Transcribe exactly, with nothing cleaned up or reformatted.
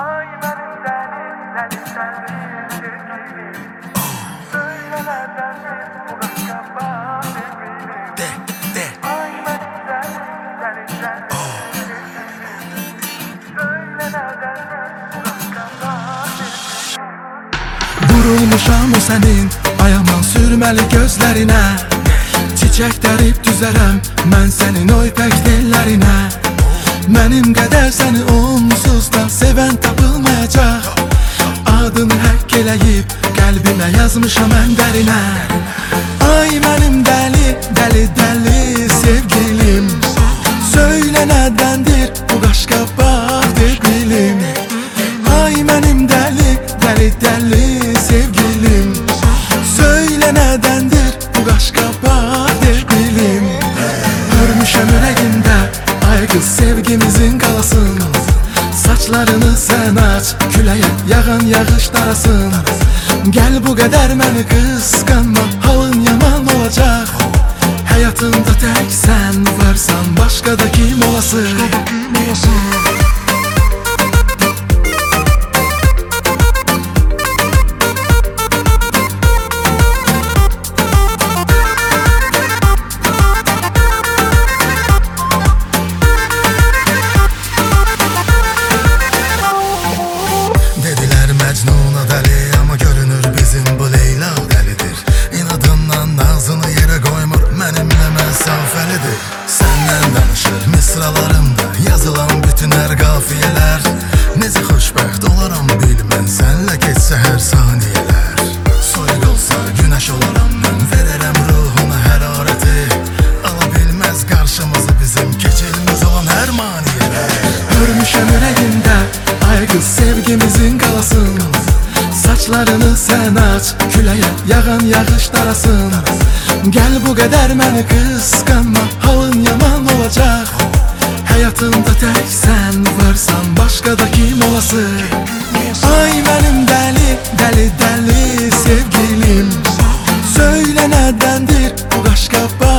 Ay benim deli, deli deli sevgilim. Söyle nedendir bu gazgaba sevgilim. De, de. Ay benim deli, deli deli sevgilim. Söyle nedendir bu gazgaba sevgilim. Vurulmuşam o senin ayaman sürməli gözlərinə. Çiçək dərib düzərəm mən sənin o ipək dillərinə. Mənim qədər səni onsuz da sevən tapılmayacaq. Adını həkk eləyib qəlbimə yazmışam ən dərinə. Ay mənim dəli, dəli, dəli sevgilim. Söylə nədəndir bu qaşqabaq debilim. Ay mənim dəli, dəli, dəli sevgilim. Söylə nədəndir bu qaşqabaq debilim. Görmüşəm ürəyimdə ay qız sevgimizin qalasın. Saçlarını sən aç, küləyə yağan yağış darasın. Gəl bu qədər məni qısqanma, halın yaman olacaq. Həyatımda tək sən varsan, başqa da kim olasın? Məcnuna dəli, amma görünür bizim bu Leyla dəlidir. İnadından nazını yerə qoymur, mənimlə məsafəlidir. Səndən danışır misralarımda yazılan bütün hər qafiyələr. Necə xoşbəxt olaram bilmən, sənlə keçsə hər saniyələr. Soyuq olsa günəş olaram mən, verərəm ruhuna hərarəti. Ala bilməz qarşımızı bizim keçilməz olan hər maniyələr. Görmüşəm ürəyimdə ay qız sevgimizin qalasın. Saçlarını sən aç, küləyə yağan yağış darasın. Gəl bu qədər məni qısqanma, halın yaman olacaq. Həyatımda tək sən varsan, başqa da kim olasın? Ay mənim dəli, dəli, dəli sevgilim. Söylə nədəndir bu qaşqabaq